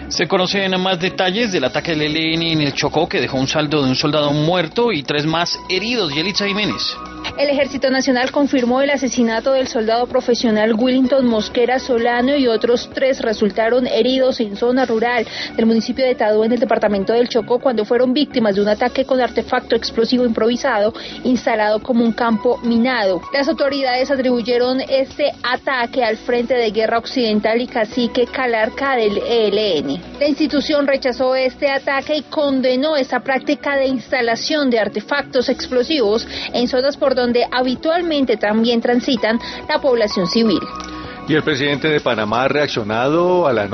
Se conocen más detalles del ataque del ELN en el Chocó, que dejó un saldo de un soldado muerto y 3 más heridos. Yelitza Jiménez. El Ejército Nacional confirmó el asesinato del soldado profesional Willington Mosquera Solano y otros 3 resultaron heridos en zona rural del municipio de Tadú, en el departamento del Chocó, cuando fueron víctimas de un ataque con artefacto explosivo improvisado instalado como un campo minado. Las autoridades atribuyeron este ataque al Frente de Guerra Occidental y Cacique Calarca del ELN. La institución rechazó este ataque y condenó esta práctica de instalación de artefactos explosivos en zonas por donde habitualmente también transitan la población civil. Y el presidente de Panamá ha reaccionado a la